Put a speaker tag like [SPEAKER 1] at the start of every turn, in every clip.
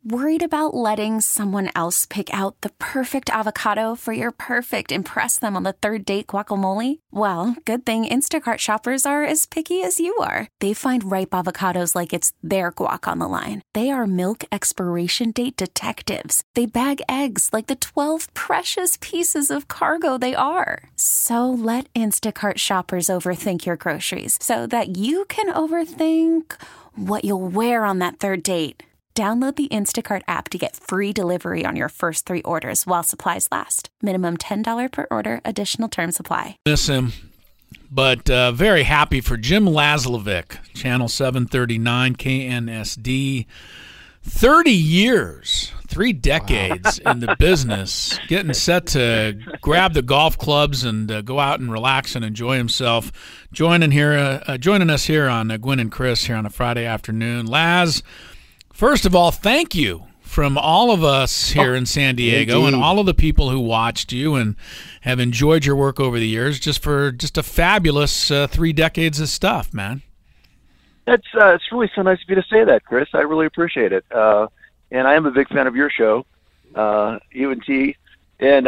[SPEAKER 1] Worried about letting someone else pick out the perfect avocado for your perfect impress them on the third date guacamole? Well, good thing Instacart shoppers are as picky as you are. They find ripe avocados like it's their guac on the line. They are milk expiration date detectives. They bag eggs like the 12 precious pieces of cargo they are. So let Instacart shoppers overthink your groceries so that you can overthink what you'll wear on that third date. Download the Instacart app to get free delivery on your first 3 orders while supplies last. Minimum $10 per order. Additional terms apply.
[SPEAKER 2] Miss him, but very happy for Jim Laslovic, Channel 739 KNSD. 30 years, 3 decades in the business, getting set to grab the golf clubs and go out and relax and enjoy himself. Joining us here on Gwynn and Chris here on a Friday afternoon. Laz, first of all, thank you from all of us here in San Diego and all of the people who watched you and have enjoyed your work over the years, just a fabulous 3 decades of stuff, man.
[SPEAKER 3] It's really so nice of you to say that, Chris. I really appreciate it. And I am a big fan of your show, UNT. And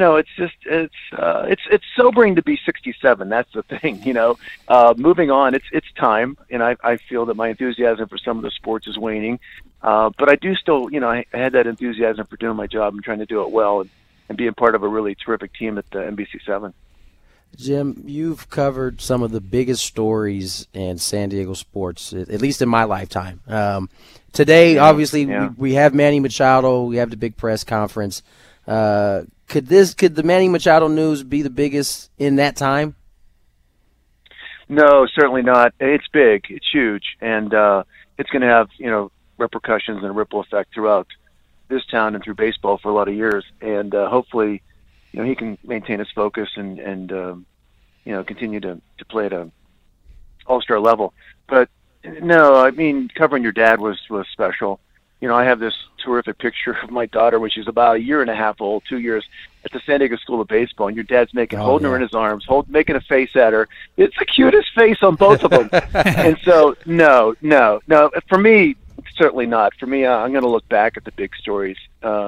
[SPEAKER 3] it's sobering to be 67. That's the thing, Moving on, it's time, and I feel that my enthusiasm for some of the sports is waning. But I do still, I had that enthusiasm for doing my job and trying to do it well and being part of a really terrific team at NBC7.
[SPEAKER 4] Jim, you've covered some of the biggest stories in San Diego sports, at least in my lifetime. Today, obviously, we have Manny Machado. We have the big press conference. Could the Manny Machado news be the biggest in that time?
[SPEAKER 3] No, certainly not. It's big. It's huge. And it's going to have, repercussions and a ripple effect throughout this town and through baseball for a lot of years. And hopefully, he can maintain his focus and continue to play at a all-star level. But no, I mean, covering your dad was special. I have this terrific picture of my daughter when she's about 1.5 years old, 2 years, at the San Diego School of Baseball, and your dad's holding her in his arms, making a face at her. It's the cutest face on both of them. And so, no. For me, certainly not. For me, I'm going to look back at the big stories.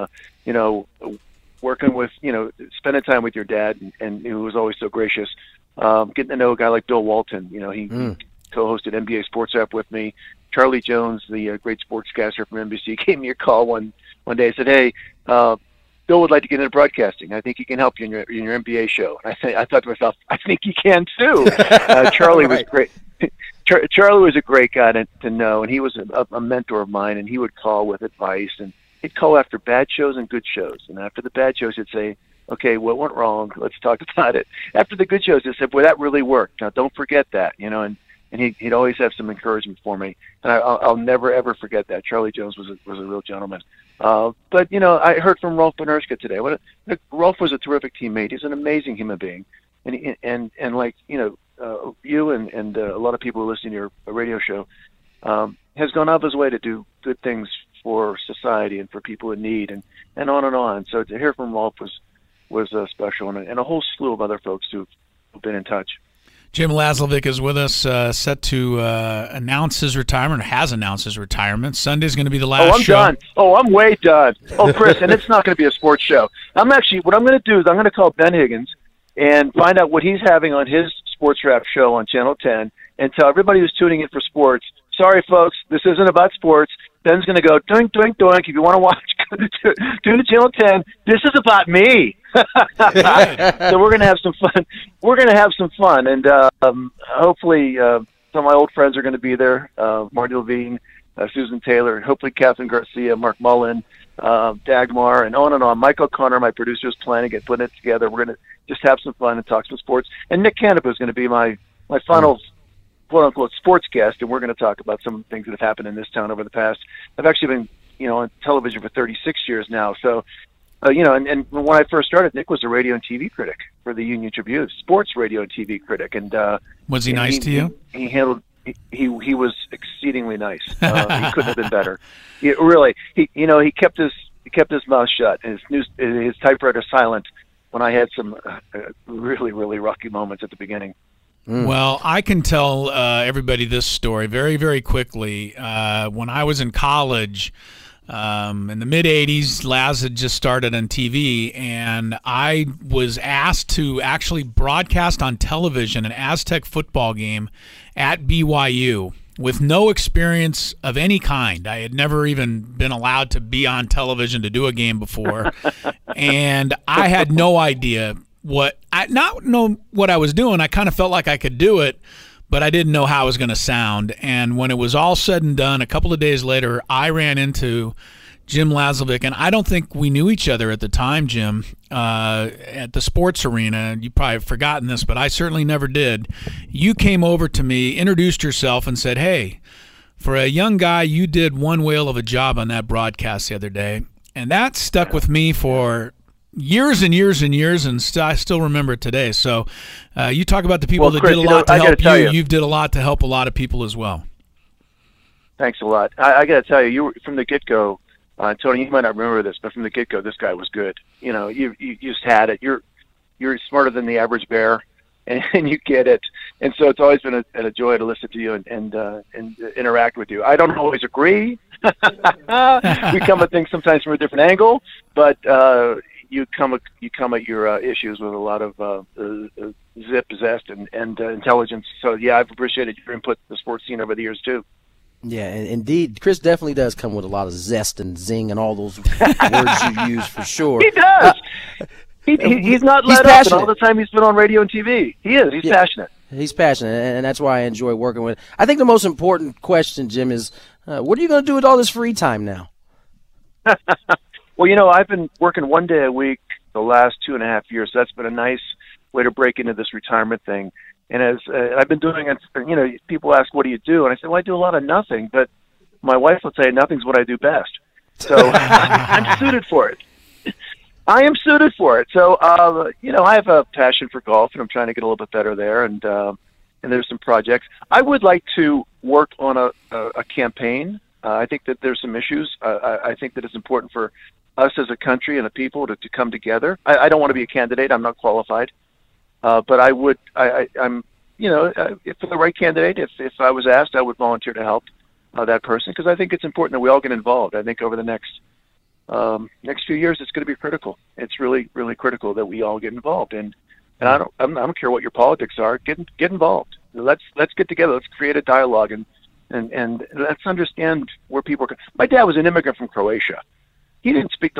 [SPEAKER 3] Working with, spending time with your dad, and who was always so gracious. Getting to know a guy like Bill Walton. He co-hosted NBA Sports App with me. Charlie Jones, the great sportscaster from NBC, gave me a call one day and said, "Hey, Bill would like to get into broadcasting. I think he can help you in your NBA show." And I thought to myself, I think he can too. Charlie was great. Charlie was a great guy to know, and he was a mentor of mine. And he would call with advice, and he'd call after bad shows and good shows. And after the bad shows, he'd say, "Okay, what went wrong? Let's talk about it." After the good shows, he said, "Well, that really worked. Now, don't forget that." And he'd always have some encouragement for me, and I'll never ever forget that. Charlie Jones was a real gentleman. But I heard from Rolf Benirschke today. Rolf was a terrific teammate. He's an amazing human being, and like you and a lot of people who listen to your radio show has gone out of his way to do good things for society and for people in need, and on and on. So to hear from Rolf was special, and a whole slew of other folks who've been in touch.
[SPEAKER 2] Jim Laslovic is with us, set to announce his retirement, or has announced his retirement. Sunday's going to be the last show.
[SPEAKER 3] Done. I'm way done. Chris, and it's not going to be a sports show. What I'm going to do is I'm going to call Ben Higgins and find out what he's having on his Sports Wrap show on Channel 10 and tell everybody who's tuning in for sports, sorry, folks, this isn't about sports. Ben's going to go, doink, doink, doink. If you want to watch, tune to Channel 10. This is about me. So we're going to have some fun. And hopefully some of my old friends are going to be there. Marty Levine, Susan Taylor, and hopefully Catherine Garcia, Mark Mullen, Dagmar, and on. Mike O'Connor, my producer, is planning it, putting it together. We're going to just have some fun and talk some sports. And Nick Canepa is going to be my final quote-unquote sports guest, and we're going to talk about some of the things that have happened in this town over the past. I've actually been, on television for 36 years now. So, and when I first started, Nick was a radio and TV critic for the Union Tribune, sports radio and TV critic. And
[SPEAKER 2] was he nice to you?
[SPEAKER 3] He handled. He was exceedingly nice. He couldn't have been better. He kept his mouth shut and his typewriter silent when I had some really, really rocky moments at the beginning.
[SPEAKER 2] Well, I can tell everybody this story very, very quickly. When I was in college, In the mid-'80s, Laz had just started on TV, and I was asked to actually broadcast on television an Aztec football game at BYU with no experience of any kind. I had never even been allowed to be on television to do a game before, and I had no idea what I was doing. I kind of felt like I could do it, but I didn't know how it was going to sound. And when it was all said and done, a couple of days later, I ran into Jim Lazovic, and I don't think we knew each other at the time, Jim, at the sports arena. You probably have forgotten this, but I certainly never did. You came over to me, introduced yourself, and said, hey, for a young guy, you did one whale of a job on that broadcast the other day. And that stuck with me for years and years and years, and I still remember it today. So you talk about the people that
[SPEAKER 3] Chris,
[SPEAKER 2] did a lot to help you.
[SPEAKER 3] You
[SPEAKER 2] did a lot to help a lot of people as well.
[SPEAKER 3] Thanks a lot. I got to tell you, were from the get-go, Tony, you might not remember this, but from the get-go, this guy was good. You know, you just had it. You're smarter than the average bear, and you get it. And so it's always been a joy to listen to you and interact with you. I don't always agree. We come at things sometimes from a different angle, but you come at your issues with a lot of zest and intelligence. So yeah, I've appreciated your input in the sports scene over the years too.
[SPEAKER 4] Yeah, indeed, Chris definitely does come with a lot of zest and zing and all those words you use for sure.
[SPEAKER 3] He does. He's not let up, and all the time he's been on radio and TV. He is. He's passionate.
[SPEAKER 4] He's passionate, and that's why I enjoy working with him. I think the most important question, Jim, is what are you going to do with all this free time now?
[SPEAKER 3] Well, you know, I've been working one day a week the last 2.5 years. So that's been a nice way to break into this retirement thing. And as I've been doing it, you know, people ask, what do you do? And I say, well, I do a lot of nothing. But my wife will say, nothing's what I do best. So I'm suited for it. I am suited for it. So, you know, I have a passion for golf, and I'm trying to get a little bit better there. And there's some projects. I would like to work on a campaign. I think that there's some issues. I think that it's important for us as a country and a people to come together. I don't want to be a candidate. I'm not qualified. But I'm, you know, if for the right candidate, if I was asked, I would volunteer to help that person, because I think it's important that we all get involved. I think over the next few years, it's going to be critical. It's really, really critical that we all get involved. And I don't care what your politics are. Get involved. Let's get together. Let's create a dialogue and let's understand where people are. My dad was an immigrant from Croatia. He didn't speak.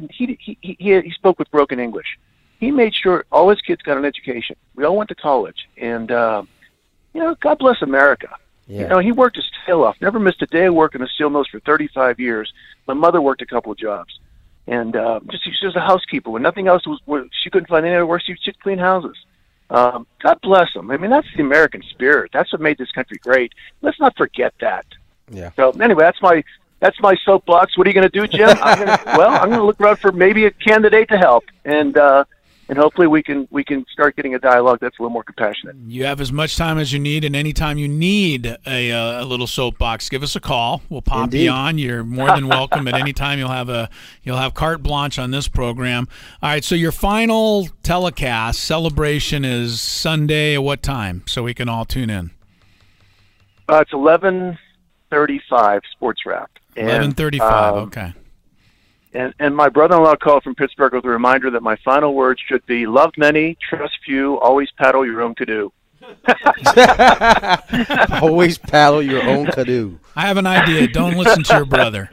[SPEAKER 3] He spoke with broken English. He made sure all his kids got an education. We all went to college, and you know, God bless America. Yeah. You know, he worked his tail off. Never missed a day of work in the steel mills for 35 years. My mother worked a couple of jobs, and she was a housekeeper. When nothing else was, she couldn't find any other work. She'd clean houses. God bless them. I mean, that's the American spirit. That's what made this country great. Let's not forget that. Yeah. So anyway, that's my soapbox. What are you going to do, Jim? I'm going to look around for maybe a candidate to help, and hopefully we can start getting a dialogue that's a little more compassionate.
[SPEAKER 2] You have as much time as you need, and anytime you need a little soapbox, give us a call. We'll pop you on. You're more than welcome at any time. You'll have carte blanche on this program. All right, so your final telecast celebration is Sunday at what time, so we can all tune in?
[SPEAKER 3] It's 11:35 Sports Wrap.
[SPEAKER 2] 11:35. Okay.
[SPEAKER 3] And my brother-in-law called from Pittsburgh with a reminder that my final words should be, love many, trust few, always paddle your own canoe.
[SPEAKER 4] Always paddle your own canoe.
[SPEAKER 2] I have an idea. Don't listen to your brother.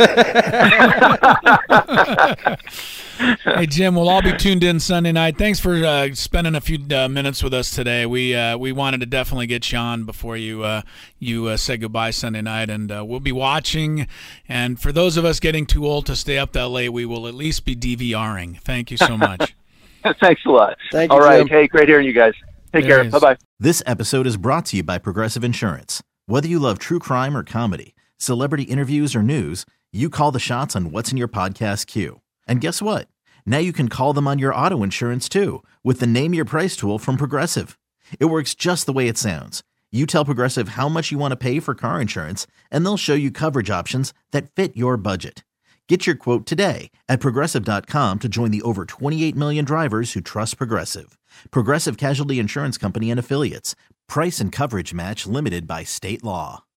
[SPEAKER 2] Hey, Jim, we'll all be tuned in Sunday night. Thanks for spending a few minutes with us today. We wanted to definitely get you on before you say goodbye Sunday night, and we'll be watching. And for those of us getting too old to stay up that late, we will at least be DVRing. Thank you so much.
[SPEAKER 3] Thanks a lot.
[SPEAKER 4] Thank you,
[SPEAKER 3] all right.
[SPEAKER 4] Jim.
[SPEAKER 3] Hey, great hearing you guys. Take care. Bye-bye.
[SPEAKER 5] This episode is brought to you by Progressive Insurance. Whether you love true crime or comedy, celebrity interviews or news, you call the shots on what's in your podcast queue. And guess what? Now you can call them on your auto insurance too with the Name Your Price tool from Progressive. It works just the way it sounds. You tell Progressive how much you want to pay for car insurance, and they'll show you coverage options that fit your budget. Get your quote today at Progressive.com to join the over 28 million drivers who trust Progressive. Progressive Casualty Insurance Company and Affiliates. Price and coverage match limited by state law.